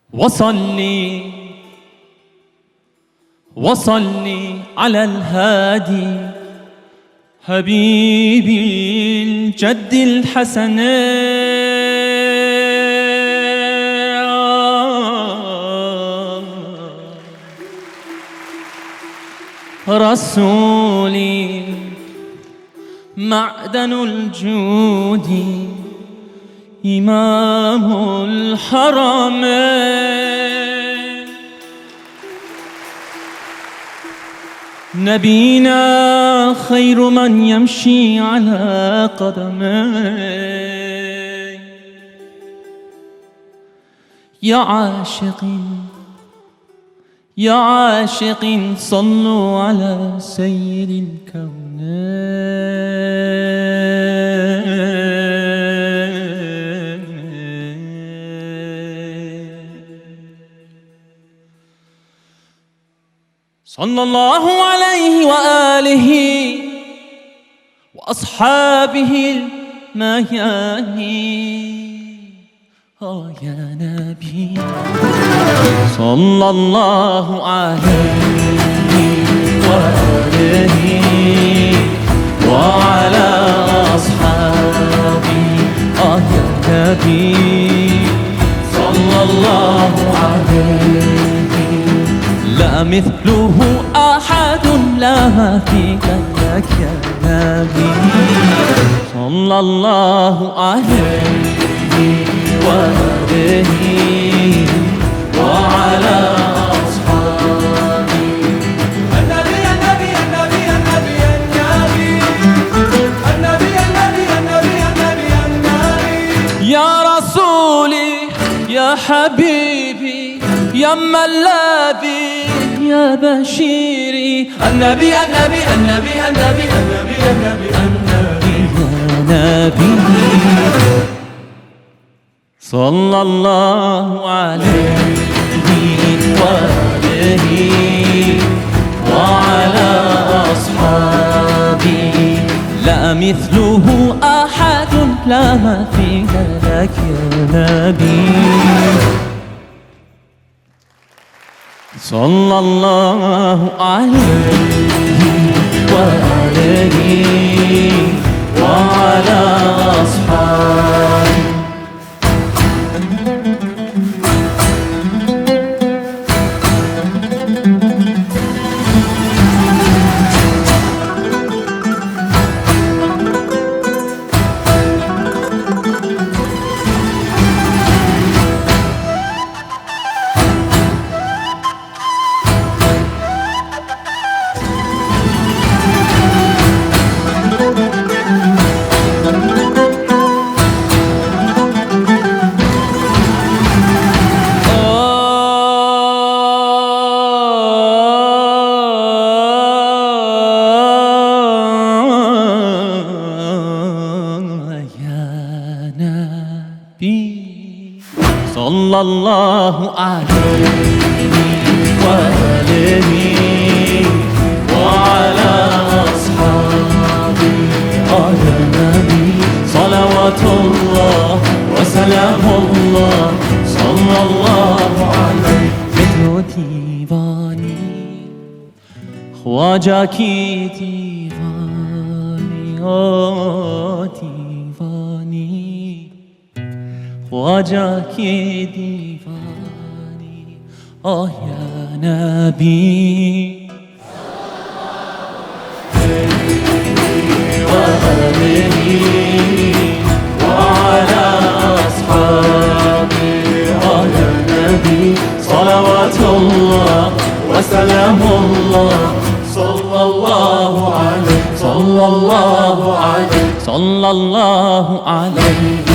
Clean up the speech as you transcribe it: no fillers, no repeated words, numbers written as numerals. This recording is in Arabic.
وصلي على الهادي حبيبي الجد الحسن رسولي معدن الجود إمام الحرمين نبينا خير من يمشي على قدمين يا عاشق صلوا على سيد الكونين صلى الله عليه وآله وأصحابه الميامين يا نبي صلى الله عليه وآله وعلى أصحابه يا نبي صلى الله عليه لا مثله أحد لا ما فيك لك يا نبي صلى الله عليه وآله وعلى أصحابه النبي النبي النبي النبي النبي النبي النبي النبي النبي يا رسولي يا حبيبي يا ملاذي يا بشيري النبي النبي النبي النبي النبي النبي النبي يا نبي صلى الله عليه وآله وعلى أصحابه لا مثله أحد لا مثيل لك يا نبي صلى الله عليه وآله وعلى أصحابه صلى الله عليه وآله وعلى أصحابه يا نبي صلوات الله وسلام الله صلى الله عليه تو دیوانی خواجہ کی دیوانی دیوانی خواجہ کی دیوانی یا نبی وآله وعلى أصحابه يا نبي صلوات الله وسلام الله صلى الله عليه صلى الله عليه صلى الله عليه